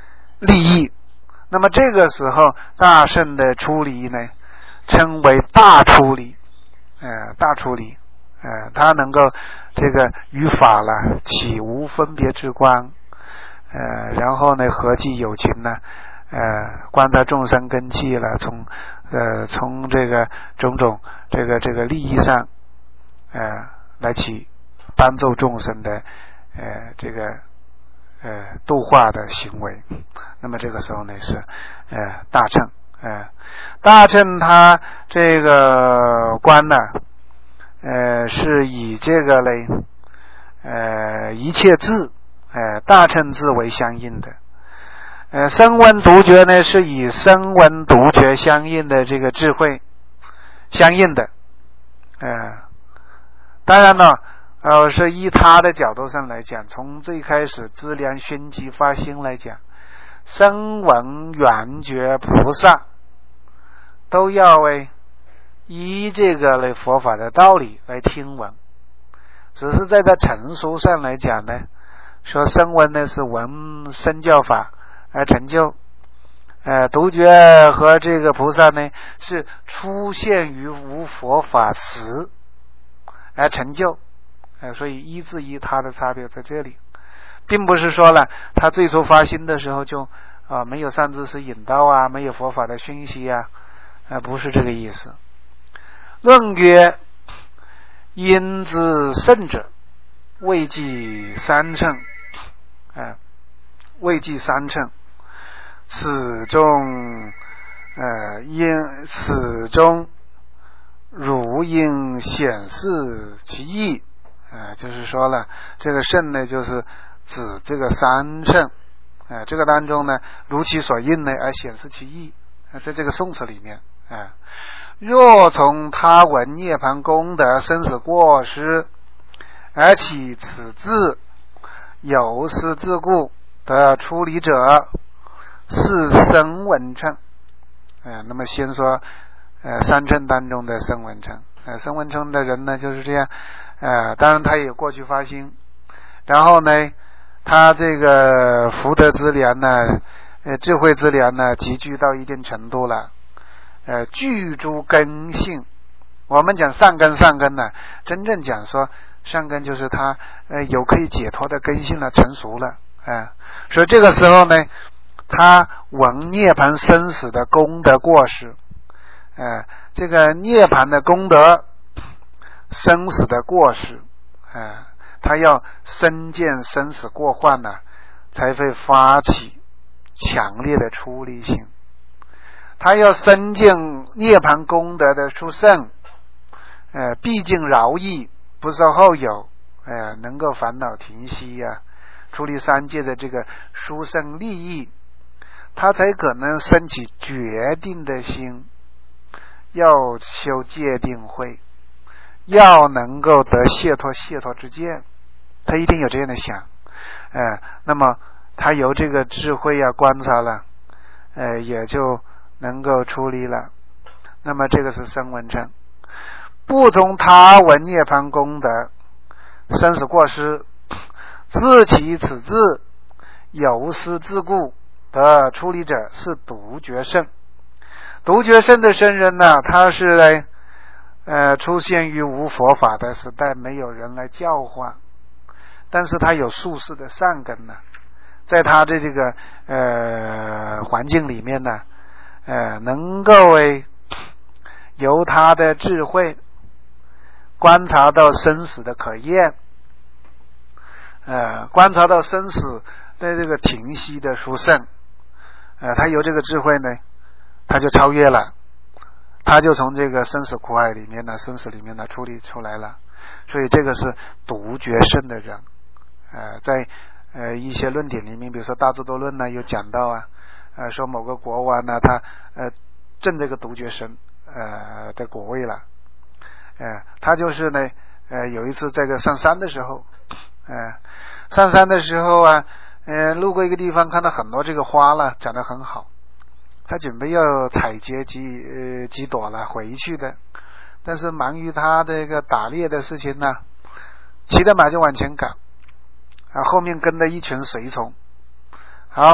利益。那么这个时候大圣的出离呢，称为大出离，呃，大出离，呃，他能够这个于法了起无分别之观，呃，然后呢和气有情呢，呃，观察众生根器了，从呃从这个种种这个这个利益上，呃，来起帮助众生的呃这个呃度化的行为。那么这个时候呢是呃大乘，呃大乘他这个观呢，呃是以这个嘞呃一切智，呃大乘智为相应的。呃声闻独觉呢是以声闻独觉相应的这个智慧相应的。呃当然了，呃是依他的角度上来讲，从最开始资粮熏习发心来讲，声闻缘觉菩萨都要为依这个类佛法的道理来听闻，只是在他成熟上来讲呢，说声闻呢是闻身教法而成就，呃独觉和这个菩萨呢是出现于无佛法时而成就，呃所以一至一他的差别在这里，并不是说了他最初发心的时候就啊、呃、没有善知识引导啊，没有佛法的熏习啊，呃不是这个意思。论曰：因之圣者，未计三乘，呃未计三乘，此中呃因此中如应显示其意，呃就是说了这个圣呢就是指这个三乘，呃这个当中呢如其所应呢而显示其意，呃在这个宋词里面，呃若从他闻涅槃功德生死过失而起此智有失自故的出离者，是声闻乘。呃那么先说呃三乘当中的声闻乘，呃声闻乘的人呢就是这样，呃当然他也过去发心，然后呢他这个福德之粮呢，呃智慧之粮呢集聚到一定程度了，呃具诸根性。我们讲善根，善根呢真正讲说善根就是他呃有可以解脱的根性了，成熟了，呃所以这个时候呢他闻涅槃生死的功德过失，呃这个涅槃的功德生死的过失，呃他要深见生死过患呢，才会发起强烈的出离心。他要深见涅槃功德的殊胜，呃毕竟饶益不受后有，呃能够烦恼停息呀、啊，出离三界的这个殊胜利益，他才可能升起决定的心，要修戒定慧，要能够得解脱解脱之见，他一定有这样的想，呃那么他由这个智慧啊观察了，呃也就能够出离了。那么这个是声闻乘。不从他闻涅槃功德生死过失，自其此智有失自故的出离者，是独觉圣。独觉圣的圣人呢，他是来呃出现于无佛法的时代，没有人来教化，但是他有宿世的善根呢，在他的这个呃环境里面呢，呃能够为由他的智慧观察到生死的可厌，呃观察到生死的这个停息的殊胜，呃他由这个智慧呢，他就超越了，他就从这个生死苦海里面呢，生死里面呢出离出来了。所以这个是独觉圣的人。呃在呃一些论点里面，比如说大智度论呢有讲到啊，呃说某个国王呢他呃证这个独觉圣呃的果位了，呃他就是呢呃有一次这个上山的时候，呃上山的时候啊，呃路过一个地方，看到很多这个花了长得很好，他准备要采集几呃几朵了回去的，但是忙于他这个打猎的事情呢，骑着马就往前赶，啊后面跟着一群随从。好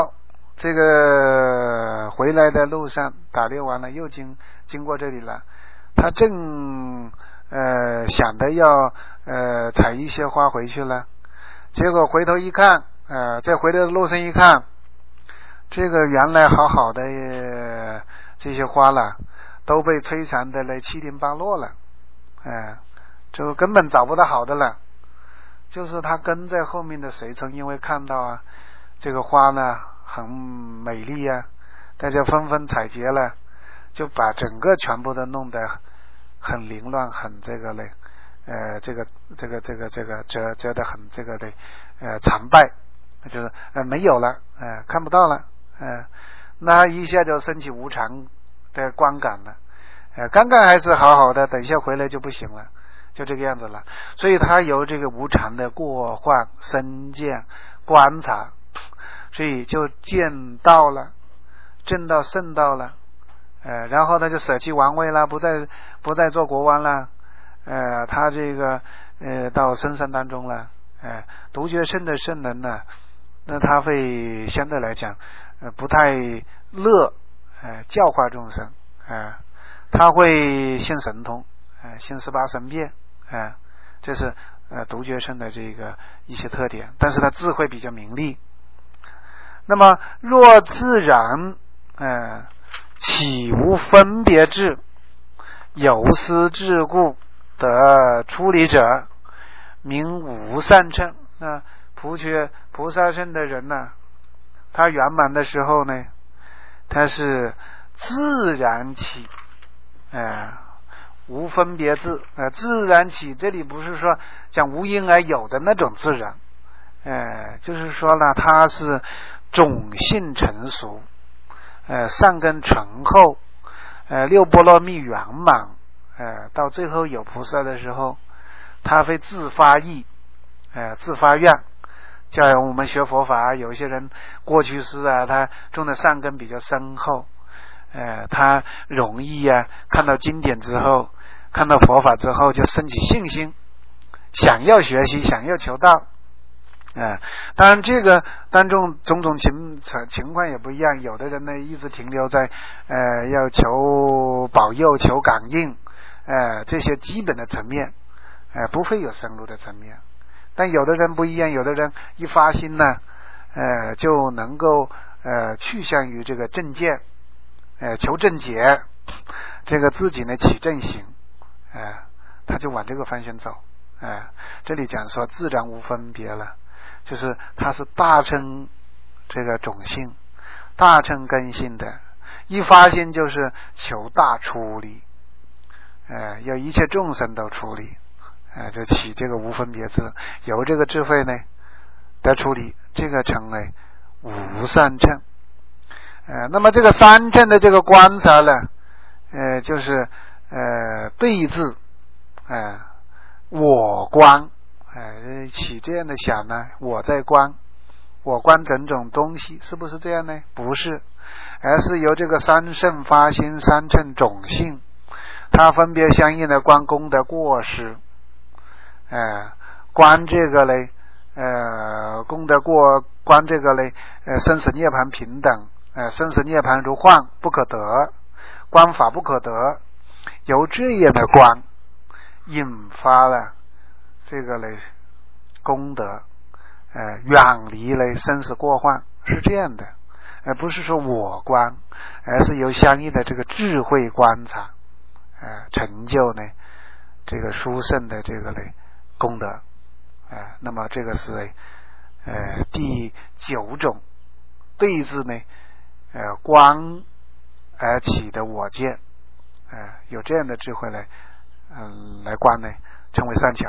这个回来的路上打猎完了，又经经过这里了，他正呃想着要呃采一些花回去了，结果回头一看，呃在回来的路上一看，这个原来好好的、呃、这些花了都被摧残的来七零八落了，哎、呃，就根本找不到好的了。就是他跟在后面的随从，因为看到啊这个花呢很美丽啊，大家纷纷采撷了，就把整个全部都弄得很凌乱，很这个嘞，呃，这个这个这个这个折折得很这个的呃残败，就是呃没有了，呃看不到了，呃，那一下就升起无常的观感了，呃，刚刚还是好好的，等一下回来就不行了。就这个样子了，所以他由这个无常的过患身见观察，所以就见道了，证到圣道了，呃，然后他就舍弃王位了，不再不再做国王了，呃，他这个呃到深山当中了，呃，独觉圣的圣人呢，那他会相对来讲呃不太乐呃教化众生，呃，他会现神通。呃，现十八神变，呃，这是呃独觉圣的这个一些特点，但是他智慧比较明利。那么若自然，呃，岂无分别智，有思自故得出离者，名无善乘。那菩觉菩萨圣的人呢，他圆满的时候呢，他是自然起，呃。无分别智，呃，自然起，这里不是说讲无因而有的那种自然，呃，就是说呢，它是种性成熟，呃，善根醇厚，呃，六波罗蜜圆满，呃，到最后有菩萨的时候，他会自发意，呃，自发愿。就像我们学佛法，有些人过去世啊，他种的善根比较深厚。呃，他容易啊，看到经典之后，看到佛法之后，就升起信心，想要学习，想要求道。呃，当然这个当中种种情情况也不一样，有的人呢一直停留在呃要求保佑、求感应，呃这些基本的层面，呃不会有深入的层面。但有的人不一样，有的人一发心呢，呃就能够呃去向于这个正见。呃，求正解，这个自己呢起正行，呃，他就往这个方向走，呃，这里讲说自然无分别了，就是他是大乘这个种性，大乘根性的，一发心就是求大出离，呃，要一切众生都出离，呃，就起这个无分别智，由这个智慧呢得出离，这个称为无善乘。呃，那么这个三乘的这个观察呢，呃，就是呃对治，呃，我观，呃，起这样的想呢，我在观，我观种种东西，是不是这样呢？不是，而是由这个三乘发心，三乘种性，它分别相应的观功德过失，呃，观这个嘞，呃，功德过，观这个嘞，呃，生死涅槃平等。呃，生死涅槃如幻不可得，观法不可得，由这样的观引发了这个嘞功德，呃，远离了生死过患，是这样的，而不是说我观，而是由相应的这个智慧观察，呃，成就呢这个殊胜的这个嘞功德，呃，那么这个是呃第九种对治呢。呃，观而起的我见，呃，有这样的智慧来，嗯、呃，来观呢，称为善巧，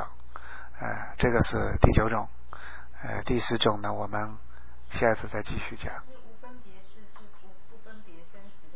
呃，这个是第九种，呃，第十种呢，我们下一次再继续讲。